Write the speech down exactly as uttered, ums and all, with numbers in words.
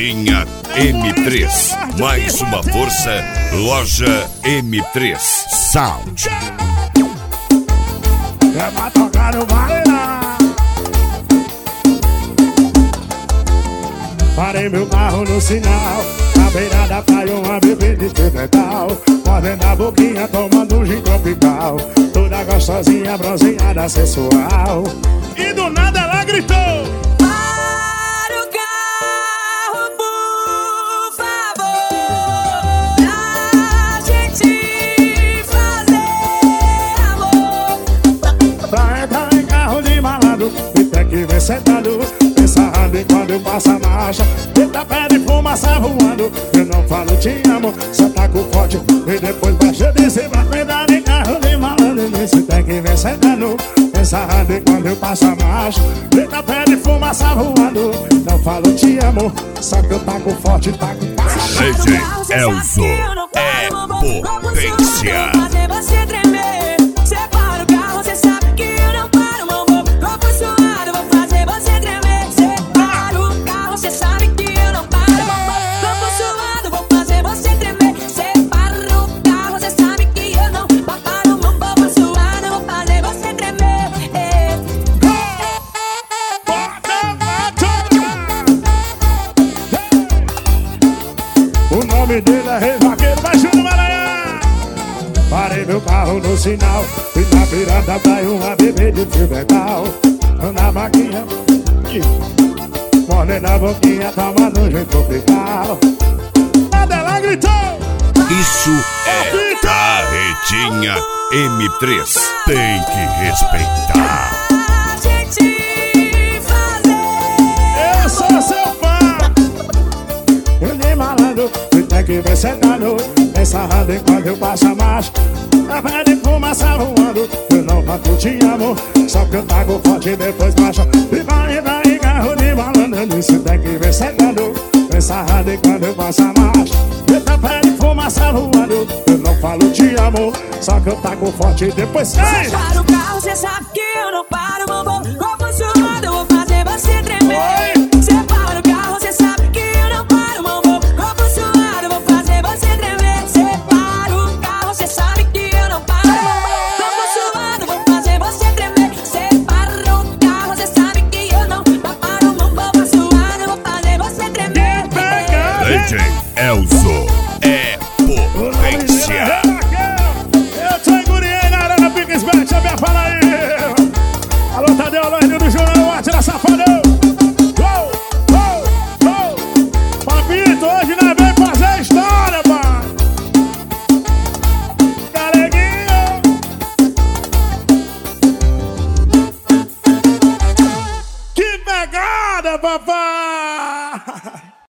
Retinha M três. Mais uma força. Loja M três Sound. É pra tocar no bailar. Parei meu carro no sinal, na beira da praia uma bebê de metal, mordendo a boquinha, tomando um gin tropical, toda gostosinha, bronzeada, sensual. E do nada ela gritou: para o carro, por favor, pra gente fazer amor. Pra entrar em carro de malandro, e tem que ver sentado, pensando em quando eu passo a marcha. Eita, pé de fumaça voando, eu não falo te amo, só taco forte e depois baixa de cima. Pra entrar em carro de malandro, nesse tem que ver sentado, pensando em quando eu passo a marcha. Eita, pé de fumaça voando, não falo te amo, só que eu taco forte, taco baixo. D J Elzo é potência. Fazer você tremer. Separa o carro, cê sabe que eu não paro, meu amor. Corpo suado, vou fazer você tremer. Separa o carro, cê sabe que eu não paro, meu amor. Corpo suado, vou fazer você tremer. Separa o carro, cê sabe que eu não paro, meu amor. Corpo suado, vou fazer você tremer. O nome dele é Rei Vaqueiro, vai Júnior Maranhão. Parei meu carro no sinal, e na beira da praia uma bebê de fio metal, na maquinha, mordendo a boquinha, tomando um jeito tropical. Nada ela gritou: Isso é Carretinha M três. Tem que respeitar. A gente fazer. eu sou seu fã. Eu nem malandro, e tem que ver sentado, pensando em quando eu passo a marcha. A pé de fumaça voando, eu não bato te amo, só que eu taco forte e depois baixa. E vai entrar em carro de malandro, nisso tem que ver sentado, pensando em quando eu passo a marcha. Eita, pé de fumaça voando, eu não falo te amo, só que eu taco forte e depois sai. Separa o carro, cê sabe que eu não paro, meu amor. Corpo suado, eu vou fazer você tremer. Oi. Separa o carro, cê sabe que eu não paro, meu amor. Corpo suado, eu vou fazer você tremer. Separa o carro, cê sabe que eu não paro, meu amor. Corpo suado, vou fazer você tremer. Separa o carro, cê sabe que eu não paro, meu amor. Corpo suado, eu vou fazer você tremer. D J Elzo é potência. Eu tô enguriei na arena Big Bet, a minha fala aí. Alô, Tadeu, alô, Rio do Júnior, atira safadão. Uou, uou, uou. Papito, hoje nós vem fazer história, pai. Galeguinho. Que pegada, papai.